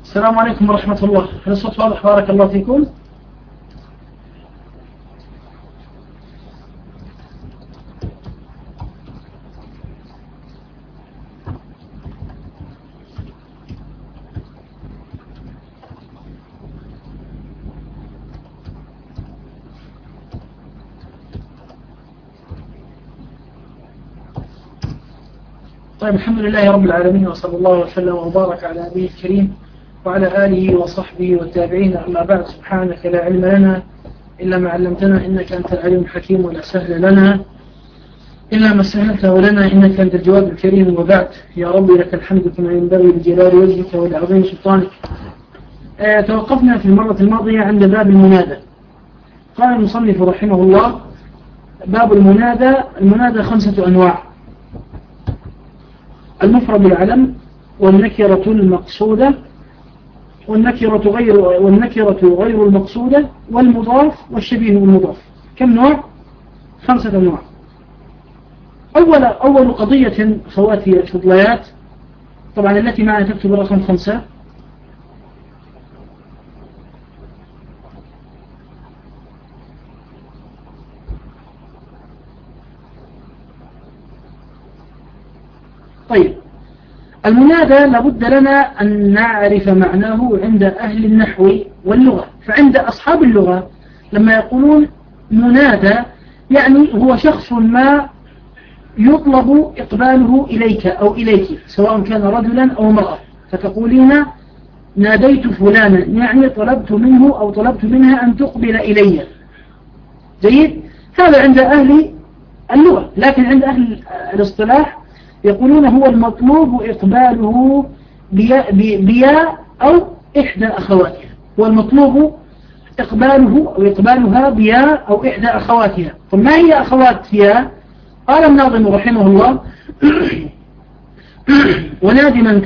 السلام عليكم ورحمة الله. هل الصوت واضح؟ بارك الله فيكم. طيب، الحمد لله رب العالمين، وصلى الله وسلم وبارك على نبيه الكريم وعلى آله وصحبه والتابعين. أما بعد، سبحانك لا علم لنا إلا ما علمتنا إنك أنت العليم الحكيم، ولا سهل لنا إلا ما سهلته لنا إنك أنت الجواد الكريم. وبعد، يا ربي لك الحمد كما ينبغي بجلال وجهك ولعظيم سلطانك. توقفنا في المرة الماضية عند باب المنادى. قال المصنف رحمه الله: باب المنادى. المنادى 5 أنواع: المفرد العلم، والنكرة المقصودة، والنكرة غير المقصودة، والمضاف، والشبيه بالمضاف. كم نوع؟ 5 أنواع. أول قضية خواتي الفضليات، طبعا التي معنا تكتب رقم 5. طيب، المنادى لابد لنا أن نعرف معناه عند أهل النحو واللغة. فعند أصحاب اللغة لما يقولون منادى يعني هو شخص ما يطلب إقباله إليك أو إليك، سواء كان رجلا أو امرأة، فتقولين ناديت فلانا، يعني طلبت منه أو طلبت منها أن تقبل إلي. جيد؟ هذا عند أهل اللغة. لكن عند أهل الاصطلاح يقولون هو المطلوب إقباله بيا أو إحدى أخواتها. هو المطلوب إقباله أو إقبالها بيا أو إحدى أخواتها. طب ما هي أخواتها؟ قال الناظم رحمه الله: ونادي من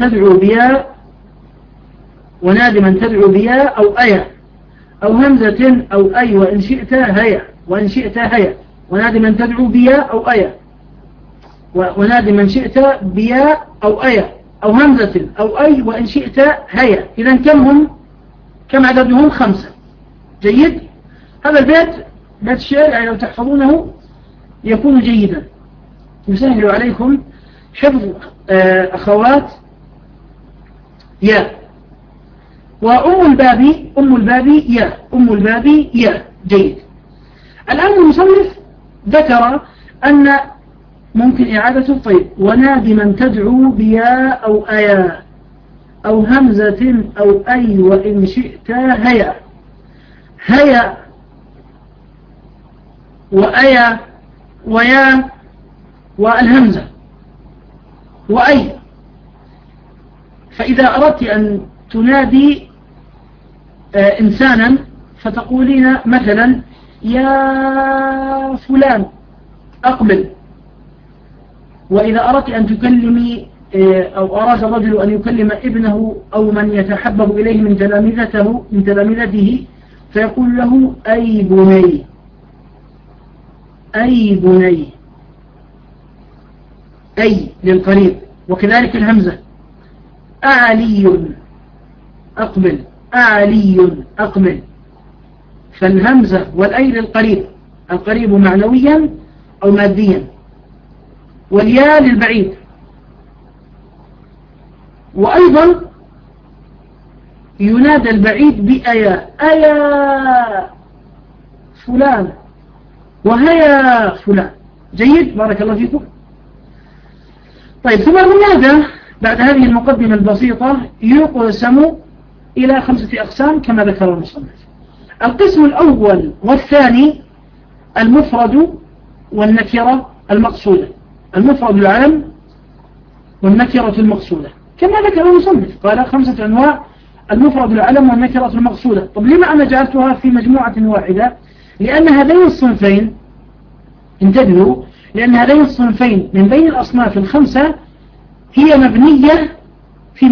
تدعو بيا أو أيا أو همزة أو أي، وإن شئت هيا. ونادي من تدعو بيا أو أيا، ونادي من شئت بيا أو أيا أو همزة أو أي، وإن شئت هيا. إذن كم عددهم؟ 5. جيد؟ هذا البيت الشعر يعني لو تحفظونه يكون جيدا، يسهل عليكم حفظ أخوات يا. وأم الباب يا. جيد. الآن المصنف ذكر أن ممكن إعادته. طيب، ونادي من تدعو بيا أو أيا أو همزة أو أي، وإن شئت هيا وأيا ويا والهمزة وأي. فإذا أردت أن تنادي إنسانا فتقولين مثلا: يا فلان أقبل. وإذا أردت أن تكلمي أو أراد الرجل أن يكلم ابنه أو من يتحبب إليه من تلامذته فيقول له: أي بني، أي للقريب. وكذلك الهمزة: أعلي أقبل. فالهمزة والأي للقريب، القريب معنويا أو ماديا، والياء للبعيد. وأيضا ينادى البعيد بأيا، أيا فلان وهيا فلان. جيد؟ بارك الله فيكم. طيب، ثم المنادى بعد هذه المقدمة البسيطة يقسم إلى 5 أقسام كما ذكر المصنف. القسم الأول والثاني: المفرد والنكرة المقصودة. المفرد العلم والنكرة المقصودة كما ذكر المصنف. قال 5 أنواع: المفرد العلم والنكرة المقصودة. طب لما أنا جعلتها في مجموعة واحدة؟ لأن هذين الصنفين، انتبهوا، لأن هذين الصنفين من بين الأصناف 5 هي مبنية في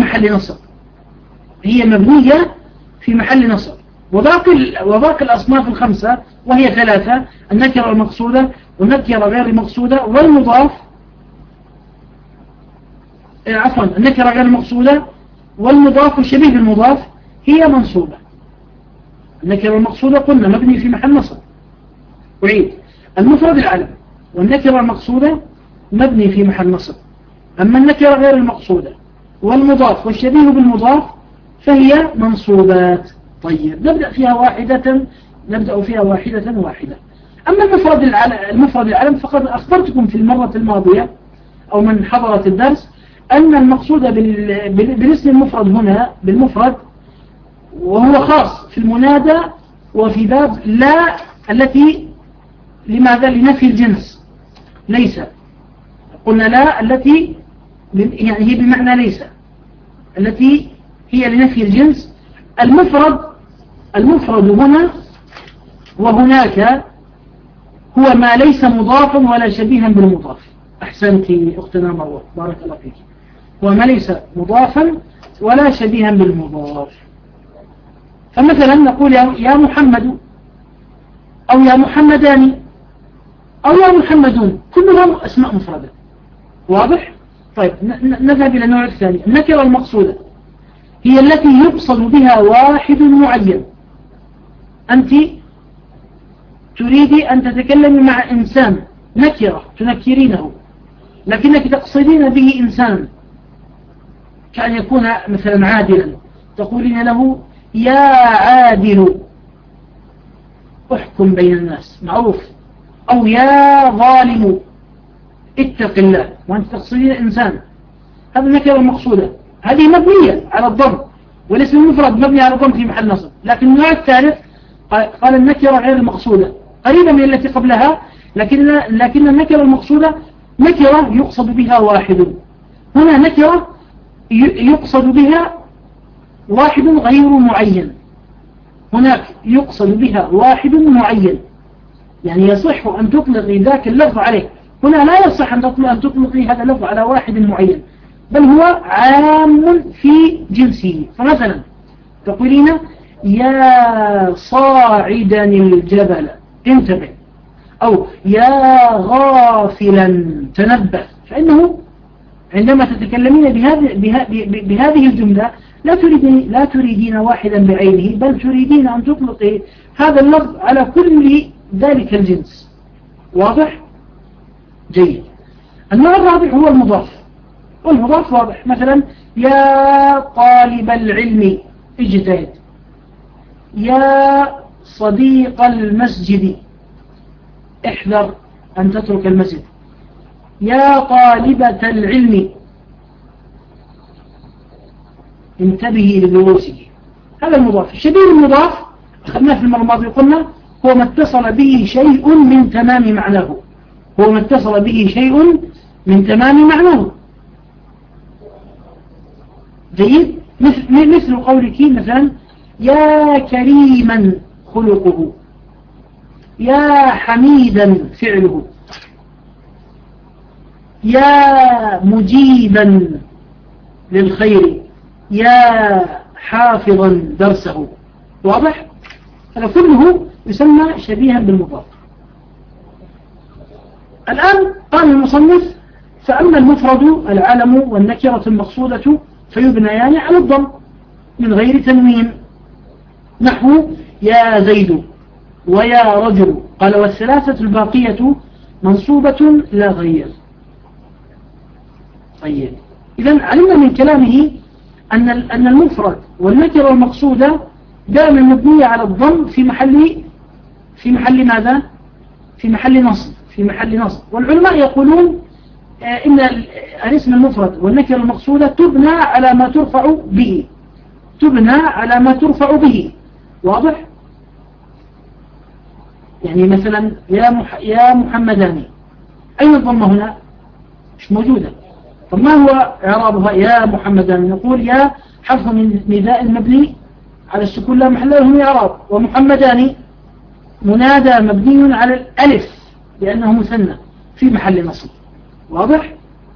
محل نصب. وباقي الأصناف 5 وهي 3: النكرة المقصودة، والنكرة غير المقصودة، والمضاف، النكرة غير المقصودة والمضاف والشبيه بالمضاف هي منصوبة. النكرة المقصودة قلنا مبني في محل نصب. أعيد: المفرد العلم والنكرة المقصودة مبني في محل نصب. أما النكرة غير المقصودة والمضاف والشبيه بالمضاف فهي منصوبات. طيب نبدأ فيها واحدة واحدة. أما المفرد العلم فقد أخبرتكم في المرة الماضية أو من حضرت الدرس أن المقصود بالاسم المفرد هنا بالمفرد وهو خاص في المنادى وفي باب لا التي لماذا؟ لنفي الجنس. ليس قلنا لا التي يعني هي بمعنى ليس التي هي لنفي الجنس. المفرد هنا وهناك هو ما ليس مضافا ولا شبيها بالمضاف. أحسنت أختنا مروة بارك الله فيك. هو ما ليس مضافا ولا شبيها بالمضاف. فمثلا نقول يا محمد أو يا محمدان أو يا محمدون، كلهم أسماء مفردة. واضح؟ طيب نذهب إلى النوع الثاني. النكرة المقصودة هي التي يقصد بها واحد معين. أنت تريدي أن تتكلمي مع إنسان نكرة تنكرينه لكنك تقصدين به إنسان، كأن يكون مثلا عادلا، تقولين له يا عادل احكم بين الناس، معروف. أو يا ظالم اتق الله، وأنت تقصدين إنسان. هذا النكرة المقصودة، هذه مبنية على الضم، والاسم المفرد مبني على الضم في محل نصب. لكن النوع الثالث قال النكرة غير المقصودة قريبة من التي قبلها، لكن النكرة المقصودة نكرة يقصد بها واحد. هنا نكرة يقصد بها واحد غير معين، هناك يقصد بها واحد معين، يعني يصح أن تطلقي ذاك اللفظ عليه. هنا لا يصح أن تطلقي هذا اللفظ على واحد معين، بل هو عام في جنسه. فمثلا تقولين يا صاعدا الجبل انتبه، أو يا غافلا تنبه. فإنه عندما تتكلمين بهذه الجملة لا تريدين واحدا بعينه، بل تريدين أن تطلقي هذا اللفظ على كل ذلك الجنس. واضح؟ جيد. النوع الرابع هو المضاف، والمضاف واضح. مثلا يا طالب العلم اجتهد، يا صديق المسجد احذر أن تترك المسجد، يا طالبة العلم انتبهي لدروسك. هذا المضاف. الشبيه المضاف أخذناه في المرة الماضية، قلنا هو ما اتصل به شيء من تمام معناه، هو ما اتصل به شيء من تمام معناه. جيد. مثل قولك مثلا يا كريما خلقه، يا حميدا فعله، يا مجيبا للخير، يا حافظا درسه. واضح؟ هذا كله يسمى شبيها بالمضاف. الآن قال المصنف فأما المفرد العلم والنكرة المقصودة فيبنيان على الضم من غير تنوين، نحو يا زيد ويا رجل. قال والثلاثة الباقية منصوبة لا غير. طيب إذن علمنا من كلامه أن المفرد والنكرة المقصودة دائما مبنية على الضم في محل ماذا؟ في محل نصب. والعلماء يقولون إن الاسم المفرد والنكرة المقصودة تبنى على ما ترفع به. واضح؟ يعني مثلا يا محمدان، أين الضمة هنا؟ مش موجودة. طب ما هو إعرابها؟ يا محمدان نقول يا حرف من نداء مبني على السكون لا محل له من إعراب، ومحمدان منادى مبني على الألف لأنه مثنى في محل نصب. واضح؟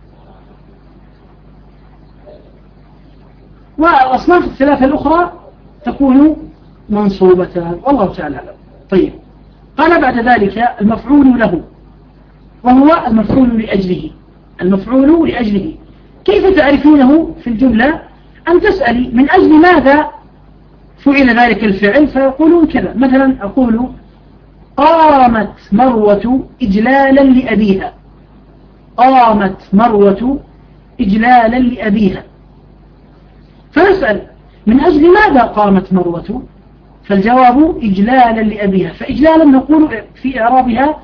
والأصناف الثلاثة الأخرى تكون منصوبة، والله تعالى أعلم. طيب قال بعد ذلك المفعول له، وهو المفعول لأجله. كيف تعرفونه في الجملة؟ أن تسألي من أجل ماذا فعل ذلك الفعل، فيقولون كذا. مثلا أقول قامت مروة إجلالا لأبيها، قامت مروة إجلالا لأبيها، فنسأل من أجل ماذا قامت مروة، فالجواب إجلالا لأبيها. فإجلالا نقول في إعرابها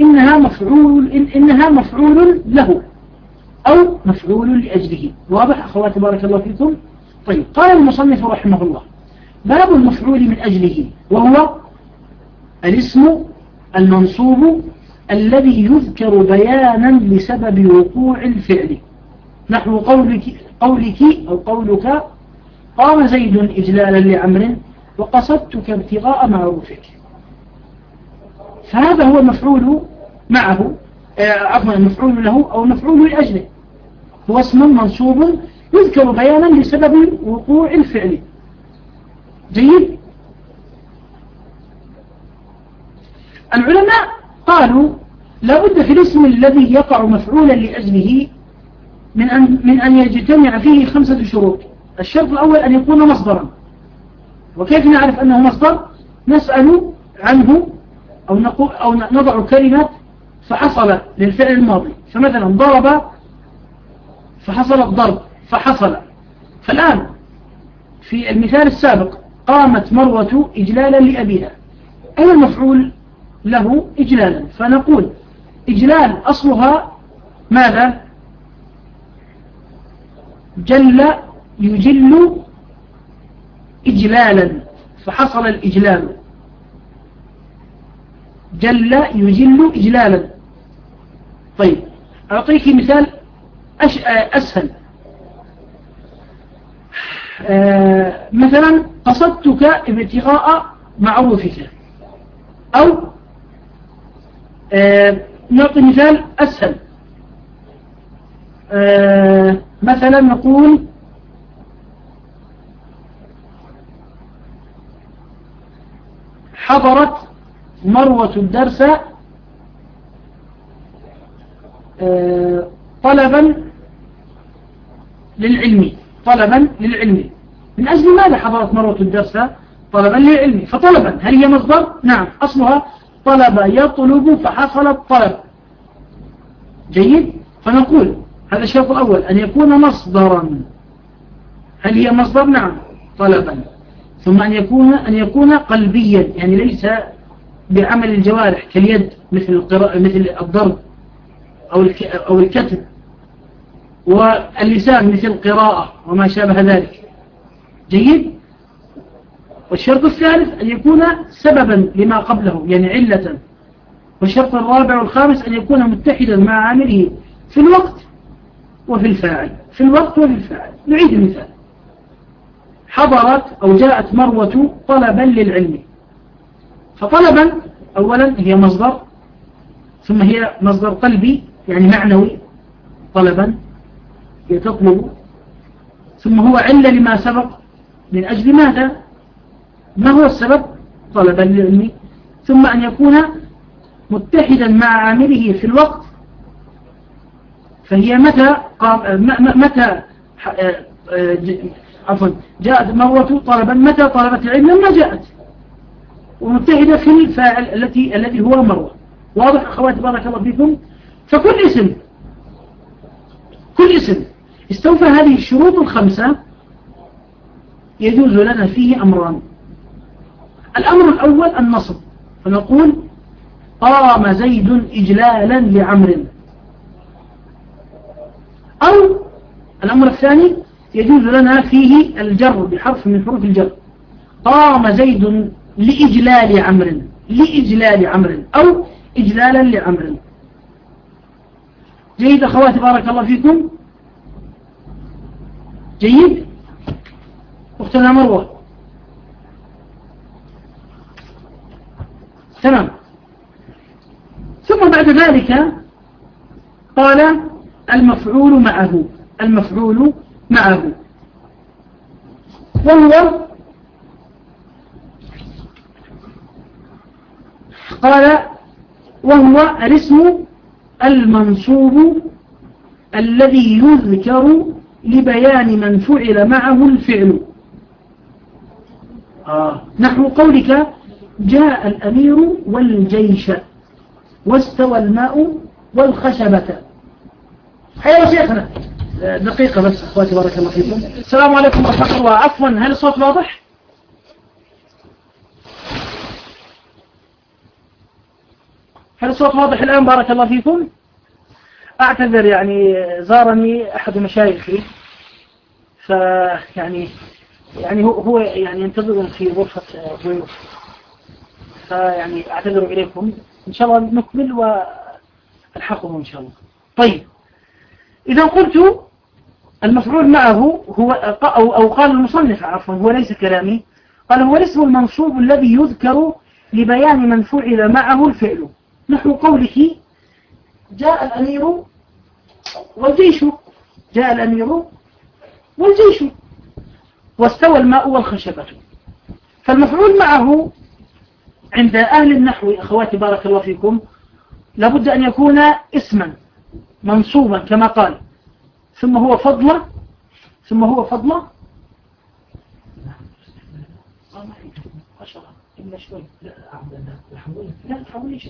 إنها مفعول له أو مفعول لأجله. واضح أخواتي بارك الله فيكم؟ طيب، قال المصنف رحمه الله: باب المفعول من أجله، وهو الاسم المنصوب الذي يذكر بيانا لسبب وقوع الفعل، نحو قولك أو قولك قام زيد إجلالا لعمر وقصدتك ابتغاء معروفك. فهذا هو المفعول معه، عفوا المفعول له أو المفعول لأجله، هو اسم منصوب يذكر بيانا لسبب وقوع الفعل. جيد. العلماء قالوا لا بد في الاسم الذي يقع مفعولا لأجله من أن يجتمع فيه 5 شروط. الشرط الأول أن يكون مصدرا. وكيف نعرف أنه مصدر؟ نسأل عنه أو نضع كلمة فحصل للفعل الماضي. فمثلا ضرب فحصل الضرب فحصل. فالآن في المثال السابق قامت مروة إجلالا لأبيها، أين المفعول له؟ إجلالا. فنقول إجلال أصلها ماذا؟ جل يجل إجلالا، فحصل الإجلال. جل يجل إجلالا. طيب، أعطيك مثال أسهل. مثلا قصدتك ابتغاء معروفك، أو نعطي مثال أسهل. مثلا نقول حضرت مروة الدرس طلبا للعلم. طلبا للعلم. من أجل ماذا حضرت مروة الدرس؟ طلبا للعلم. فطلبا هل هي مصدر؟ نعم، أصلها طلب يطلب فحصل الطلب. جيد. فنقول هذا الشرط الأول أن يكون مصدرا. هل هي مصدر؟ نعم، طلبا. ثم أن يكون قلبيا، يعني ليس بعمل الجوارح كاليد مثل الضرب أو الكتب، واللسان مثل القراءة وما شابه ذلك. جيد. والشرط الثالث أن يكون سببا لما قبله، يعني علة. والشرط الرابع والخامس أن يكون متحدا مع عامله في الوقت وفي الفاعل. في الوقت وفي الفاعل. نعيد المثال: حضرت أو جاءت مروة طلبا للعلم. فطلبا أولا هي مصدر، ثم هي مصدر قلبي يعني معنوي، طلبا يتطلب، ثم هو علة لما سبق. من أجل ماذا؟ ما هو السبب؟ طلبا للعلم. ثم أن يكون متحدا مع عامله في الوقت، فهي متى جاءت مروة طلبا، متى طلبت العلم؟ لما جاءت، ومتحدة في الفاعل الذي هو مروة. واضح أخواتي بارك الله فيكم؟ فكل اسم استوفى هذه الشروط 5 يجوز لنا فيه أمران. الأمر الأول النصب، فنقول قام زيد إجلالا لعمر. أو الأمر الثاني يجوز لنا فيه الجر بحرف من حروف الجر، قام زيد لإجلال عمر أو إجلالا لعمر. جيد أخواتي بارك الله فيكم؟ جيد. أختنا مروة، تمام. ثم بعد ذلك قال المفعول معه، وهو قال وهو الاسم المنصوب الذي يذكر لبيان من فعل معه الفعل. نحو قولك جاء الأمير والجيش واستوى الماء والخشبة. أيها شيخنا دقيقة بس أخواتي بارك الله فيكم. السلام عليكم ورحمة الله. عفوا هل الصوت واضح؟ هل الصوت واضح الآن بارك الله فيكم؟ أعتذر يعني زارني أحد مشايخي فيعني هو يعني ينتظرون في غرفة ضيوف فيعني أعتذر إليكم إن شاء الله نكمل والحقهم إن شاء الله. طيب إذا قلت المفعول معه هو أو قال المصنف عفوا هو ليس كلامي قال هو الاسم المنصوب الذي يذكر لبيان من فعل معه الفعل. نحو قولك جاء الأمير والجيش جاء الأمير والجيش واستوى الماء والخشبة. فالمفعول معه عند أهل النحو أخواتي بارك الله فيكم لابد أن يكون اسما منصوبا كما قال ثم هو فضله إلا شوي لا تحاوليش.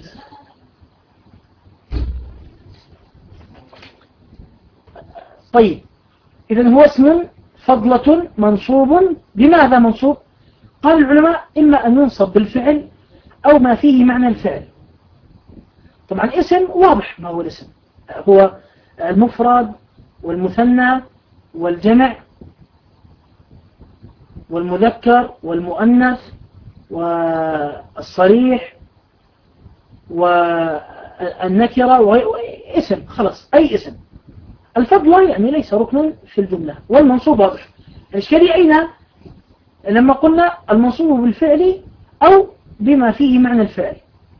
طيب إذن هو اسم فضلة منصوب. بماذا منصوب؟ قال العلماء إما أن ينصب بالفعل أو ما فيه معنى الفعل. طبعا اسم واضح ما هو الاسم هو المفرد والمثنى والجمع والمذكر والمؤنث والصريح والنكرة اسم خلاص أي اسم. الفضل يعني ليس ركنا في الجملة والمنصوب واضح. الإشكالية أين لما قلنا المنصوب بالفعل أو بما فيه معنى الفعل.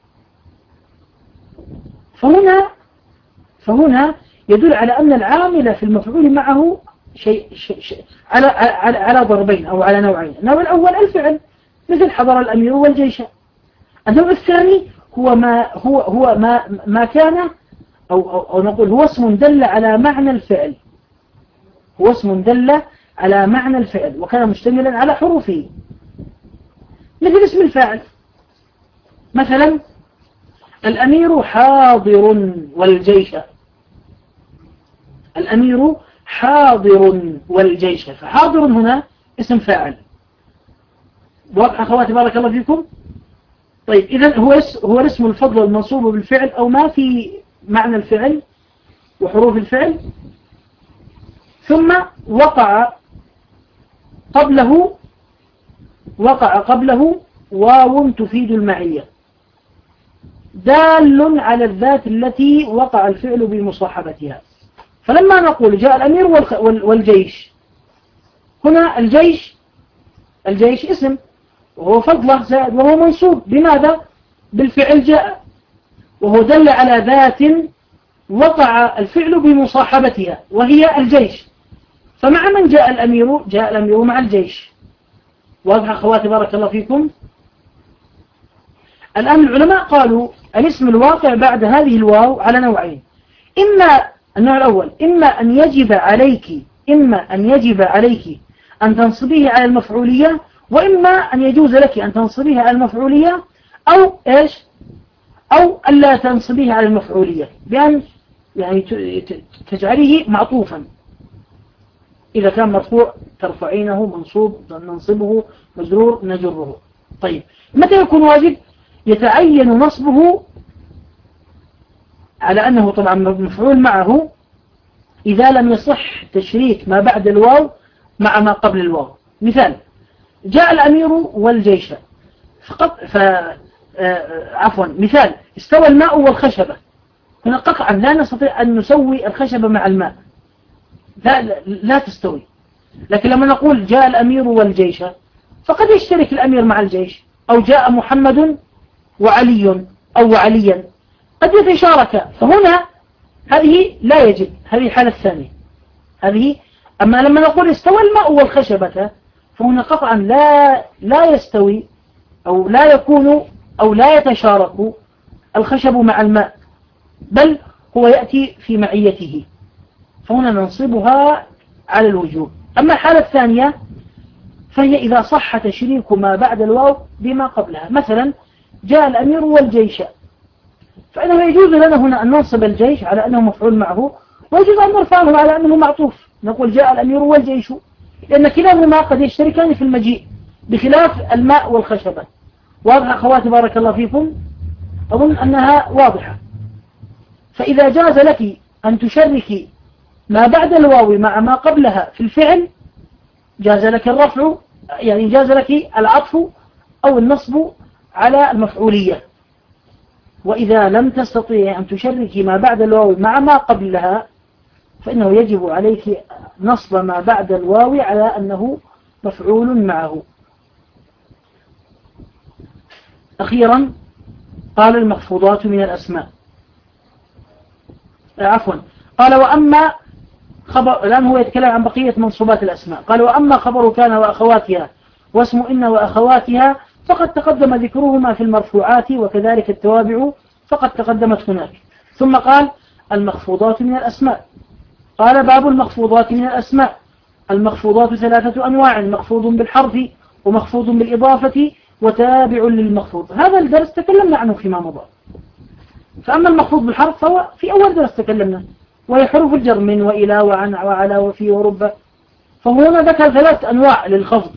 فهنا يدل على أن العامل في المفعول معه شيء على ضربين أو على نوعين. النوع الأول الفعل مثل حضر الأمير والجيش. النوع الثاني هو ما كان أو نقول هو اسم دل على معنى الفعل. هو اسم دل على معنى الفعل وكان مشتملا على حروفه مثل اسم الفاعل. مثلا الأمير حاضر والجيش. الأمير حاضر والجيش فحاضر هنا اسم فاعل. واضح أخواتي بارك الله فيكم. طيب إذن هو الاسم الفضل المنصوب بالفعل أو ما في معنى الفعل وحروف الفعل ثم وقع قبله واو تفيد المعية دال على الذات التي وقع الفعل بمصاحبتها. فلما نقول جاء الأمير والجيش هنا الجيش اسم وهو فضله زائد وهو منصوب بماذا؟ بالفعل جاء وهو دل على ذات وقع الفعل بمصاحبتها وهي الجيش. فمع من جاء الأمير مع الجيش. واضح أخواتي بارك الله فيكم. الآن العلماء قالوا الاسم الواقع بعد هذه الواو على نوعين. إما النوع الأول إما أن يجب عليك أن تنصبيه على المفعولية وإما أن يجوز لك أن تنصبيه على المفعولية أو ألا تنصبيه على المفعولية بأن يعني تجعله معطوفا. إذا كان مرفوع ترفعينه منصوب ننصبه مجرور نجره. طيب متى يكون واجب؟ يتعين نصبه على أنه طبعا مفعول معه إذا لم يصح تشريك ما بعد الواو مع ما قبل الواو. مثال جاء الأمير والجيش مثال استوى الماء والخشبة. هنا قطعا لا نستطيع أن نسوي الخشبة مع الماء لا تستوي. لكن لما نقول جاء الأمير والجيش فقد يشترك الأمير مع الجيش أو جاء محمد وعلي أو وعليا قد يتشارك. فهنا هذه لا يجب هذه الحالة الثانية هذه. أما لما نقول استوى الماء والخشبة فهنا قطعا لا يستوي أو لا يكون أو لا يتشارك الخشب مع الماء بل هو يأتي في معيته. فهنا ننصبها على الوجوب. أما الحالة الثانية فهي إذا صح تشريك ما بعد الواو بما قبلها. مثلا جاء الأمير والجيش، فإنه يجوز لنا هنا أن ننصب الجيش على أنه مفعول معه، ويجوز أن نرفعه على أنه معطوف، نقول جاء الأمير والجيش، لأن كلاهما قد يشتركان في المجيء بخلاف الماء والخشبة. واضح أخواتي بارك الله فيكم؟ أظن أنها واضحة. فإذا جاز لك أن تشركي ما بعد الواو مع ما قبلها في الفعل، جاز لك الرفع، يعني جاز لك العطف أو النصب على المفعولية. وإذا لم تستطيع أن تشركي ما بعد الواو مع ما قبلها، فإنه يجب عليك نصب ما بعد الواو على أنه مفعول معه. أخيرا قال المخفوضات من الأسماء، عفوا قال وأما خبر، الآن هو يتكلم عن بقية منصوبات الأسماء. قال وأما خبر كان وأخواتها واسم إن وأخواتها فقد تقدم ذكرهما في المرفوعات، وكذلك التوابع فقد تقدمت هناك. ثم قال المخفوضات من الأسماء. قال باب المخفوضات من الأسماء. المخفوضات 3 أنواع: مخفوض بالحرف ومخفوض بالإضافة وتابع للمخفوض. هذا الدرس تكلمنا عنه فيما مضى. فأما المخفوض بالحرف فهو في أول درس تكلمنا، وهي حروف الجر من وإلى وعن وعلى وفي ورب. فهنا ذكر 3 أنواع للخفض،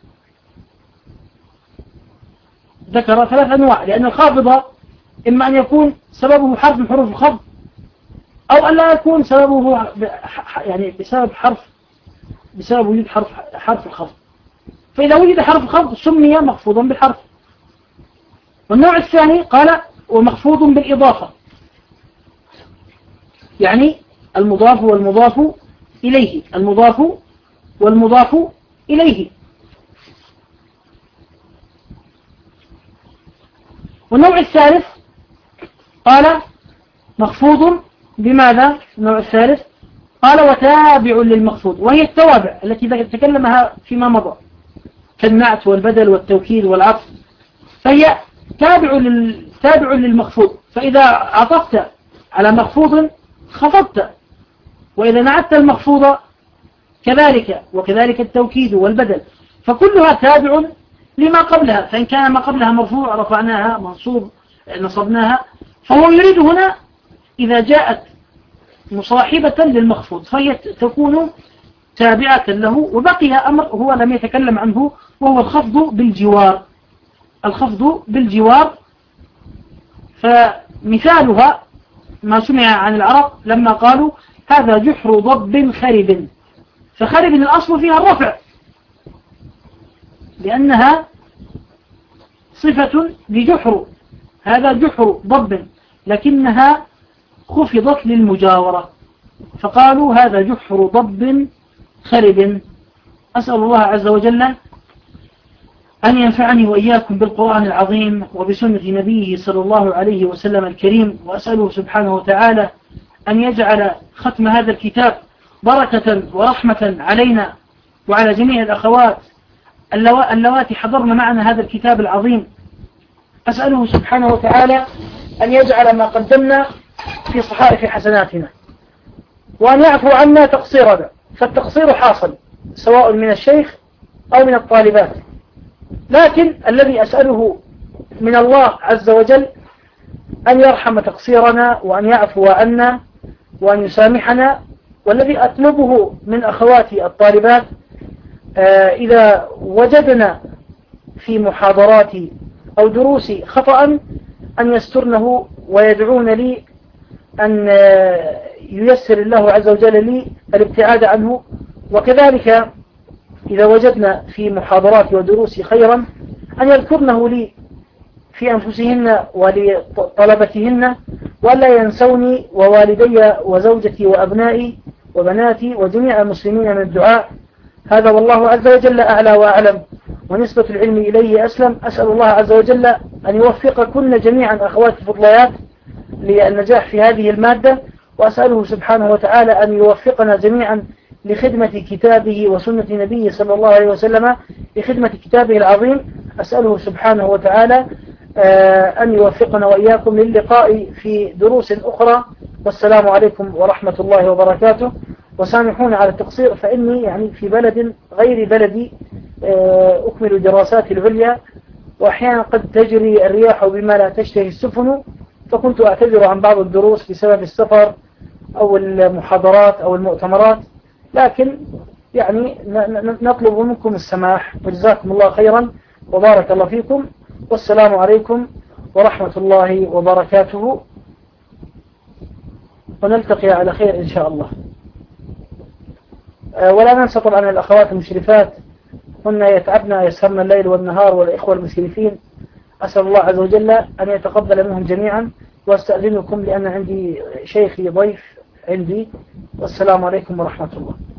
ذكر 3 أنواع، لأن الخافضة إما أن يكون سببه حرف من حروف الخفض، أو أن لا يكون سببه يعني بسبب وجود حرف الخفض. فإذا وجد حرف الخفض سمي مخفوضا بالحرف. والنوع الثاني قال ومخفوض بالإضافة، يعني المضاف والمضاف إليه، المضاف والمضاف إليه. والنوع الثالث قال مخفوض بماذا؟ النوع الثالث قال وتابع للمخفوض، وهي التوابع التي تكلمها فيما مضى كالنعت والبدل والتوكيد والعطف، فهي تابع للمخفوض. فإذا عطفت على مخفوض خفضت، وإذا نعت المخفوض كذلك، وكذلك التوكيد والبدل، فكلها تابع لما قبلها. فإن كان ما قبلها مرفوع رفعناها، منصوب نصبناها. فهو يريد هنا إذا جاءت مصاحبة للمخفوض فهي تكون تابعة له. وبقي أمر هو لم يتكلم عنه، وهو الخفض بالجوار. الخفض بالجوار فمثالها ما سمع عن العرب لما قالوا هذا جحر ضب خرب. فخرب الأصل فيها الرفع لأنها صفة لجحر، هذا جحر ضب، لكنها خفضت للمجاورة فقالوا هذا جحر ضب خرب. أسأل الله عز وجل أن ينفعني وإياكم بالقرآن العظيم وبسنة نبيه صلى الله عليه وسلم الكريم، وأسأله سبحانه وتعالى أن يجعل ختم هذا الكتاب بركة ورحمة علينا وعلى جميع الأخوات اللواتي حضرنا معنا هذا الكتاب العظيم. أسأله سبحانه وتعالى أن يجعل ما قدمنا في صحائف حسناتنا، وأن يعفو عنا تقصيرنا، فالتقصير حاصل سواء من الشيخ أو من الطالبات. لكن الذي أسأله من الله عز وجل أن يرحم تقصيرنا وأن يعفو عنا وأن يسامحنا. والذي أطلبه من أخواتي الطالبات إذا وجدنا في محاضراتي أو دروسي خطأ أن يسترنه ويدعون لي أن ييسر الله عز وجل لي الابتعاد عنه. وكذلك إذا وجدنا في محاضراتي ودروسي خيرا أن يذكرنه لي في أنفسهن ولطلبتهن، ولا ينسوني ووالدي وزوجتي وأبنائي وبناتي وجميع المسلمين من الدعاء. هذا والله عز وجل أعلى وأعلم، ونسبة العلم إليه أسلم. أسأل الله عز وجل أن يوفقكن جميعا أخواتي الفضليات للنجاح في هذه المادة، وأسأله سبحانه وتعالى أن يوفقنا جميعا لخدمة كتابه وسنة نبيه صلى الله عليه وسلم، لخدمة كتابه العظيم. أسأله سبحانه وتعالى أن يوفقنا وإياكم للقاء في دروس أخرى. والسلام عليكم ورحمة الله وبركاته. وسامحونا على التقصير، فإني يعني في بلد غير بلدي أكمل دراساتي العليا، وأحيانا قد تجري الرياح بما لا تشتهي السفن، فكنت أعتذر عن بعض الدروس بسبب السفر أو المحاضرات أو المؤتمرات، لكن يعني نطلب منكم السماح، وجزاكم الله خيرا وبارك الله فيكم، والسلام عليكم ورحمة الله وبركاته، ونلتقي على خير إن شاء الله. ولا ننسى طبعا الأخوات المشرفات، هن يتعبن يسهرن الليل والنهار، والإخوة المشرفين أسأل الله عز وجل أن يتقبل منهم جميعا، واستأذنكم لأن عندي شيخي ضيف عندي، والسلام عليكم ورحمة الله.